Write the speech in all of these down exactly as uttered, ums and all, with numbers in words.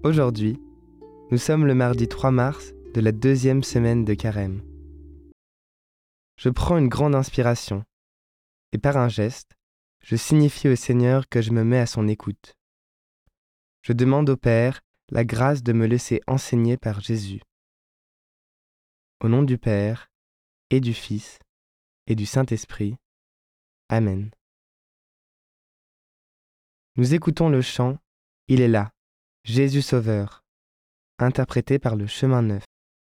Aujourd'hui, nous sommes le mardi trois mars de la deuxième semaine de Carême. Je prends une grande inspiration et par un geste, je signifie au Seigneur que je me mets à son écoute. Je demande au Père la grâce de me laisser enseigner par Jésus. Au nom du Père et du Fils et du Saint-Esprit. Amen. Nous écoutons le chant « Il est là, Jésus Sauveur », interprété par le Chemin Neuf.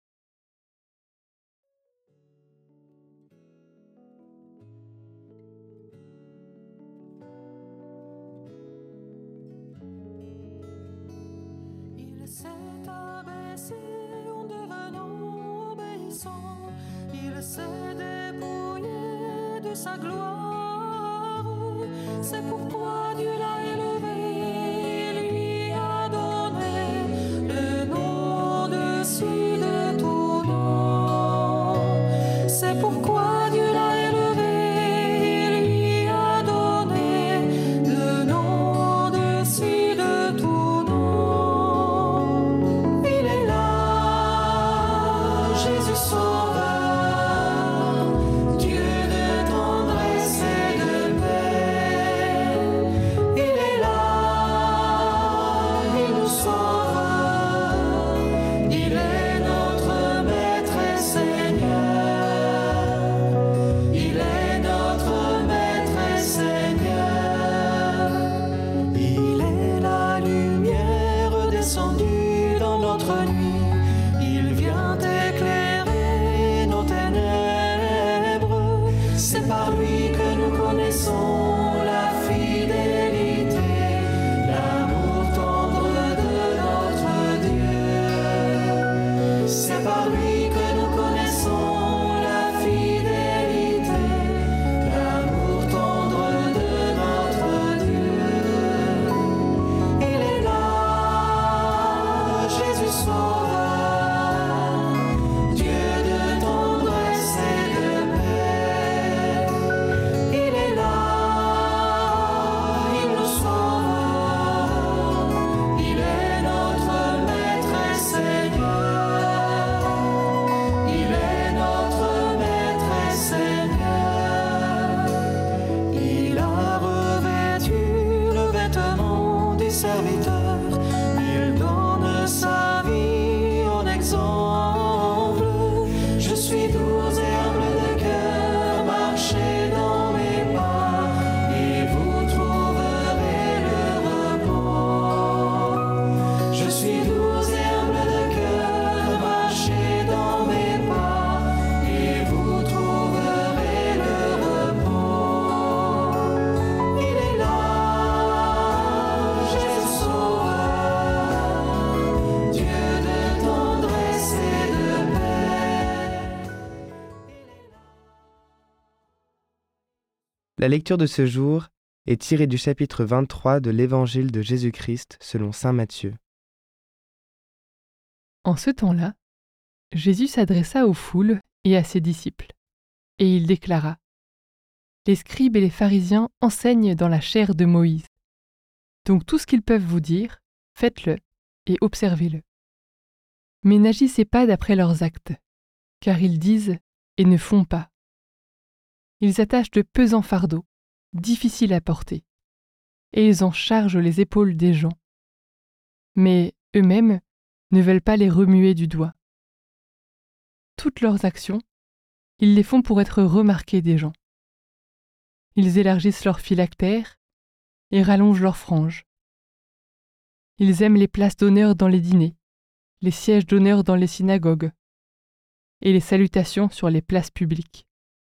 Il s'est abaissé en devenant obéissant, il s'est dépouillé de sa gloire, c'est pourquoi Dieu l'a élevé, lui a donné le nom au-dessus de tout nom, c'est pourquoi Dieu l'a élevé, lui a donné le nom au-dessus de tout nom. Il est là, Jésus Sauveur, Dieu de tendresse et de paix. Il est là, il nous sauve, il est notre Maître et Seigneur. Il est notre Maître et Seigneur. Il est la lumière descendue dans notre nuit. Il vient éclairer nos ténèbres. C'est par lui que nous connaissons la fidélité, l'amour tendre de notre Dieu. C'est par lui que nous connaissons la fidélité, l'amour tendre de notre Dieu. Il est là, Jésus Sauveur, Dieu de tendresse et de paix. Il est là, il nous sauve, il est notre Maître et Seigneur. Il est notre Maître et Seigneur. Il a revêtu le vêtement du serviteur. Il donne sa vie en exemple. Je suis doux et humble de cœur, marchez dans mes pas, et vous trouverez le repos. Je suis doux et humble de cœur, marchez dans mes pas, et vous trouverez le repos. Il est là, Jésus Sauveur, Dieu de tendresse et de paix. La lecture de ce jour est tirée du chapitre vingt-trois de l'Évangile de Jésus-Christ selon saint Matthieu. En ce temps-là, Jésus s'adressa aux foules et à ses disciples, et il déclara : « Les scribes et les pharisiens enseignent dans la chair de Moïse. Donc tout ce qu'ils peuvent vous dire, faites-le et observez-le. Mais n'agissez pas d'après leurs actes, car ils disent et ne font pas. Ils attachent de pesants fardeaux, difficiles à porter, et ils en chargent les épaules des gens. Mais eux-mêmes ne veulent pas les remuer du doigt. Toutes leurs actions, ils les font pour être remarqués des gens. Ils élargissent leurs phylactères et rallongent leurs franges. Ils aiment les places d'honneur dans les dîners, les sièges d'honneur dans les synagogues et les salutations sur les places publiques.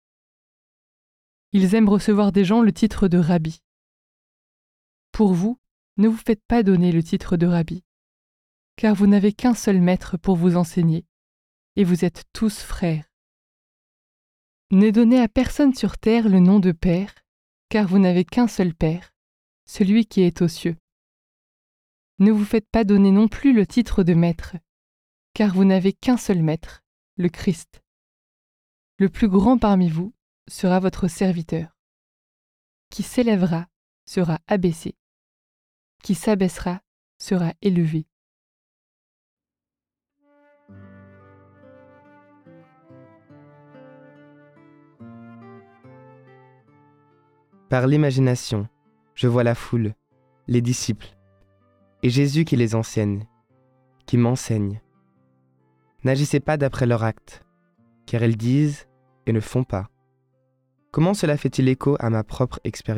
Ils aiment recevoir des gens le titre de rabbi. Pour vous, ne vous faites pas donner le titre de rabbi, car vous n'avez qu'un seul maître pour vous enseigner, et vous êtes tous frères. Ne donnez à personne sur terre le nom de Père, car vous n'avez qu'un seul Père, celui qui est aux cieux. Ne vous faites pas donner non plus le titre de Maître, car vous n'avez qu'un seul Maître, le Christ. Le plus grand parmi vous sera votre serviteur. Qui s'élèvera sera abaissé, qui s'abaissera sera élevé. Par l'imagination, je vois la foule, les disciples, et Jésus qui les enseigne, qui m'enseigne. N'agissez pas d'après leurs actes, car ils disent et ne font pas. Comment cela fait-il écho à ma propre expérience ?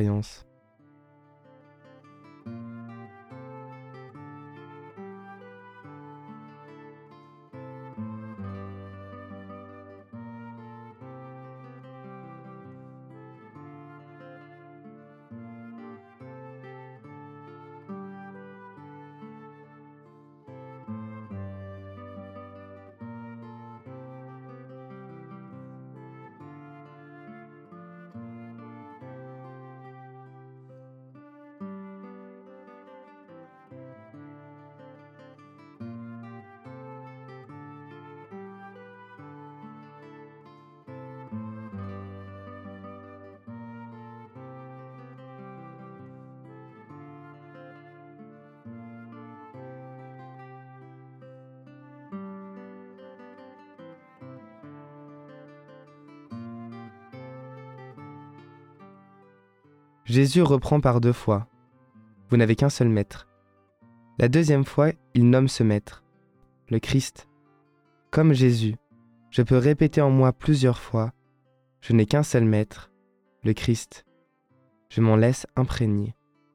Jésus reprend par deux fois. Vous n'avez qu'un seul maître. La deuxième fois, il nomme ce maître, le Christ. Comme Jésus, je peux répéter en moi plusieurs fois, je n'ai qu'un seul maître, le Christ. Je m'en laisse imprégner.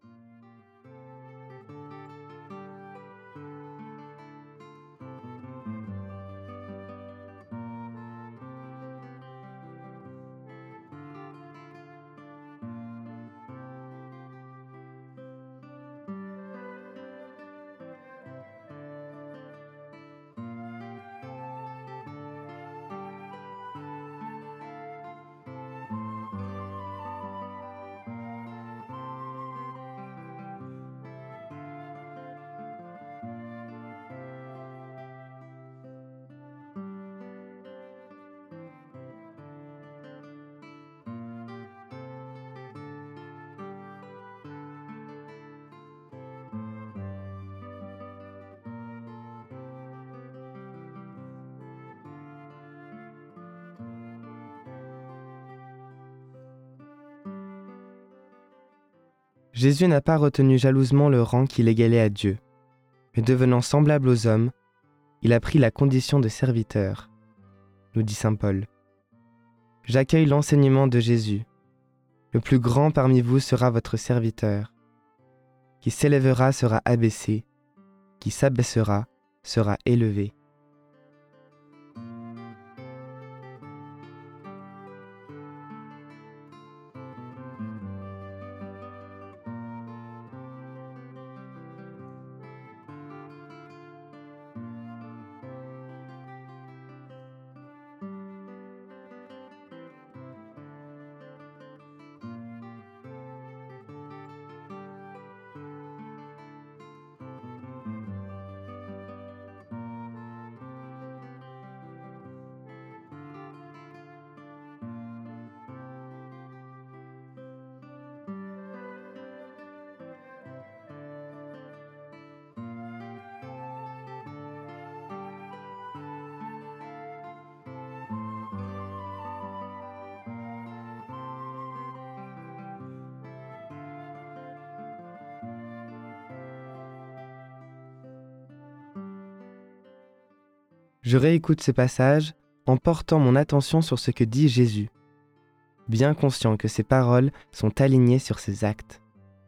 Jésus n'a pas retenu jalousement le rang qu'il égalait à Dieu, mais devenant semblable aux hommes, il a pris la condition de serviteur, nous dit saint Paul. J'accueille l'enseignement de Jésus. Le plus grand parmi vous sera votre serviteur. Qui s'élèvera sera abaissé, qui s'abaissera sera élevé. Je réécoute ce passage en portant mon attention sur ce que dit Jésus, bien conscient que ses paroles sont alignées sur ses actes.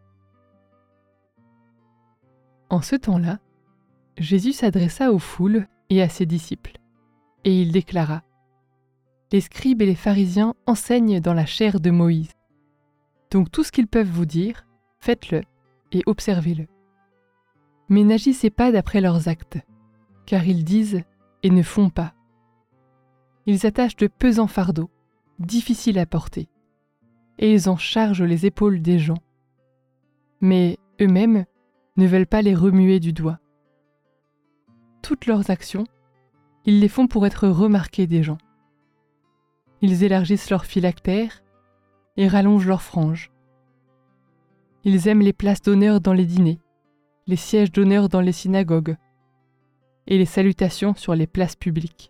En ce temps-là, Jésus s'adressa aux foules et à ses disciples, et il déclara : « Les scribes et les pharisiens enseignent dans la chair de Moïse. Donc tout ce qu'ils peuvent vous dire, faites-le et observez-le. Mais n'agissez pas d'après leurs actes, car ils disent et ne font pas. Ils attachent de pesants fardeaux, difficiles à porter, et ils en chargent les épaules des gens. Mais eux-mêmes ne veulent pas les remuer du doigt. Toutes leurs actions, ils les font pour être remarqués des gens. Ils élargissent leurs phylactères et rallongent leurs franges. Ils aiment les places d'honneur dans les dîners, les sièges d'honneur dans les synagogues, et les salutations sur les places publiques.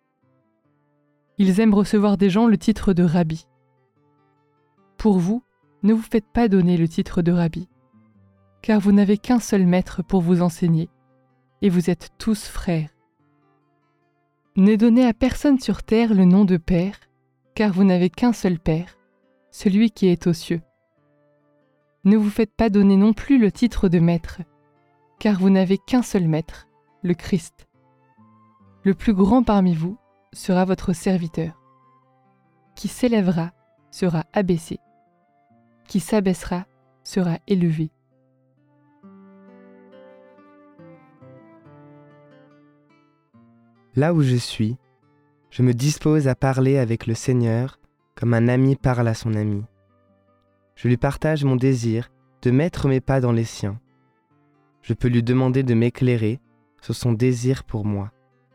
Ils aiment recevoir des gens le titre de rabbi. Pour vous, ne vous faites pas donner le titre de rabbi, car vous n'avez qu'un seul maître pour vous enseigner, et vous êtes tous frères. Ne donnez à personne sur terre le nom de Père, car vous n'avez qu'un seul Père, celui qui est aux cieux. Ne vous faites pas donner non plus le titre de Maître, car vous n'avez qu'un seul Maître, le Christ. Le plus grand parmi vous sera votre serviteur. Qui s'élèvera sera abaissé, qui s'abaissera sera élevé. Là où je suis, je me dispose à parler avec le Seigneur comme un ami parle à son ami. Je lui partage mon désir de mettre mes pas dans les siens. Je peux lui demander de m'éclairer sur son désir pour moi.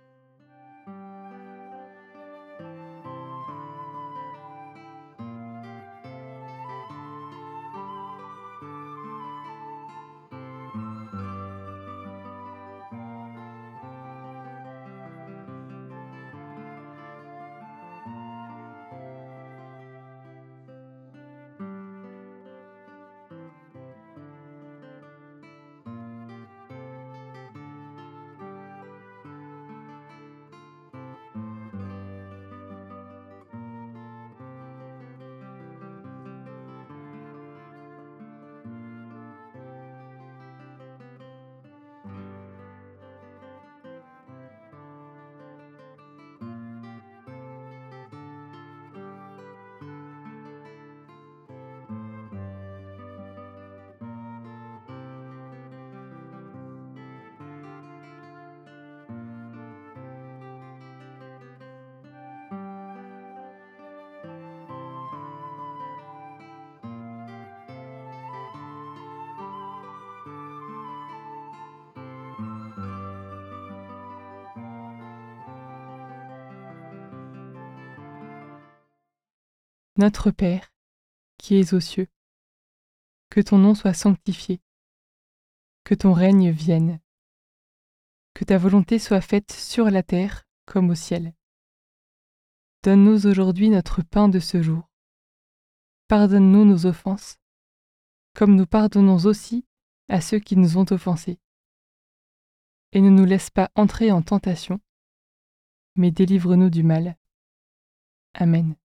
Notre Père, qui es aux cieux, que ton nom soit sanctifié, que ton règne vienne, que ta volonté soit faite sur la terre comme au ciel. Donne-nous aujourd'hui notre pain de ce jour. Pardonne-nous nos offenses, comme nous pardonnons aussi à ceux qui nous ont offensés. Et ne nous laisse pas entrer en tentation, mais délivre-nous du mal. Amen.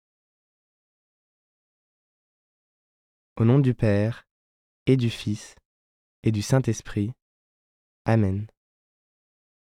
Au nom du Père, et du Fils, et du Saint-Esprit. Amen.